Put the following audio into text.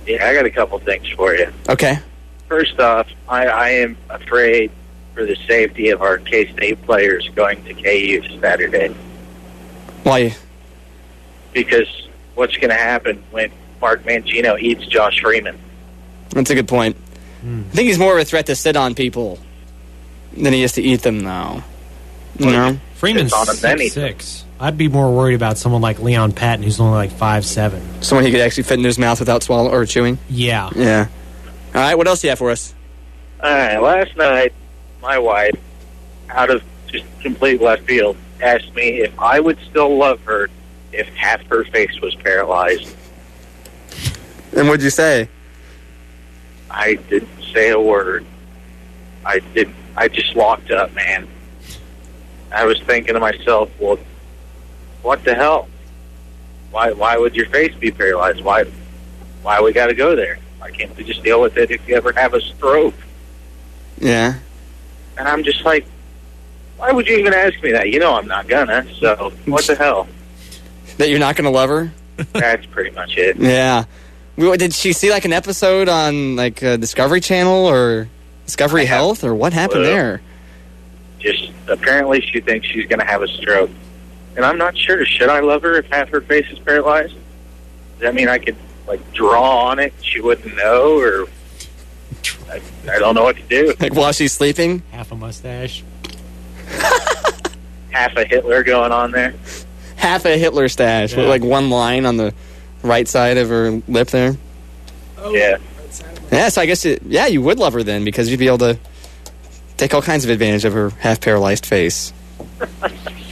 Yeah, I got a couple things for you. Okay. First off, I am afraid for the safety of our K-State players going to KU Saturday. Why? Because what's going to happen when Mark Mangino eats Josh Freeman? That's a good point. I think he's more of a threat to sit on people than he is to eat them, though. You know? Freeman's 6'6". I'd be more worried about someone like Leon Patton, who's only like 5'7". Someone he could actually fit in his mouth without swallowing or chewing? Yeah. Yeah. All right, what else do you have for us? All right, last night, my wife, out of just complete left field, asked me if I would still love her if half her face was paralyzed. And what'd you say? I didn't say a word. I just locked up, man. I was thinking to myself, well, what the hell? Why would your face be paralyzed? Why we got to go there? Why can't we just deal with it if you ever have a stroke? Yeah. And I'm just like, why would you even ask me that? You know I'm not gonna, so what the hell? That you're not going to love her? That's pretty much it. Yeah. Did she see like an episode on like Discovery Channel or Discovery Health, or what happened there? Just apparently she thinks she's going to have a stroke. And I'm not sure. Should I love her if half her face is paralyzed? Does that mean I could like draw on it? She wouldn't know, or I don't know what to do. Like while she's sleeping? Half a mustache. Half a Hitler going on there. Half a Hitler stash with like one line on the right side of her lip there. Yeah. Yeah, so I guess you would love her then, because you'd be able to take all kinds of advantage of her half paralyzed face.